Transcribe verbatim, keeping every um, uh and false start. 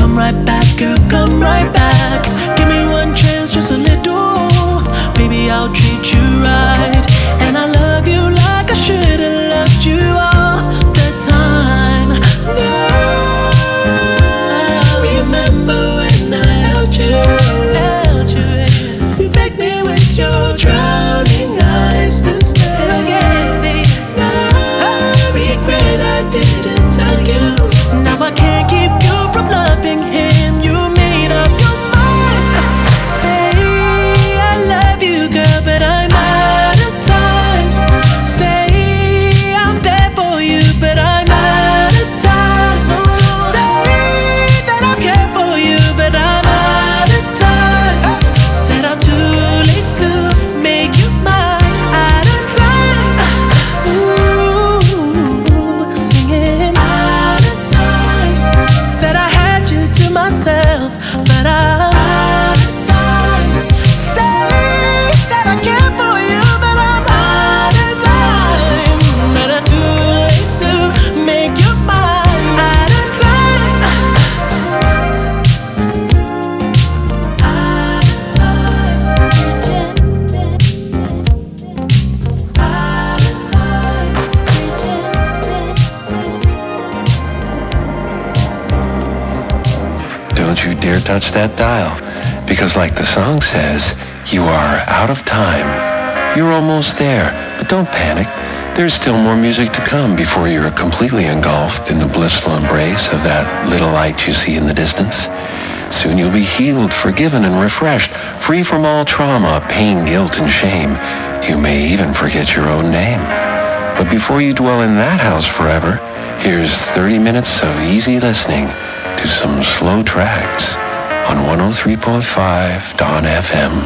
come right back, girl, come right back. Give me one chance, just a little. Baby, I'll treat you right. And I love you like I should've loved you all the time. Girl, I remember when I held you, held you. You begged me with your drowning eyes to stay again. I regret I didn't tell you. Now I can't keep you from loving him. You made up your mind. Say I love you, girl, but I'm out of time. Say I'm there for you, but I'm out of time. Say that I care for you, but I'm out of time. Said I'm too late to make you mine. Out of time. Ooh, singing out of time. Said I had you to myself, but I'm out of time. Say that I care for you, but I'm out of time. But I'm too late to make you mine. Out of time. Out of time. Out of time. Don't you dare touch that dial, because like the song says, you are out of time. You're almost there, but don't panic. There's still more music to come before you're completely engulfed in the blissful embrace of that little light you see in the distance. Soon you'll be healed, forgiven, and refreshed, free from all trauma, pain, guilt, and shame. You may even forget your own name. But before you dwell in that house forever, here's thirty minutes of easy listening to some slow tracks on one oh three point five Dawn F M.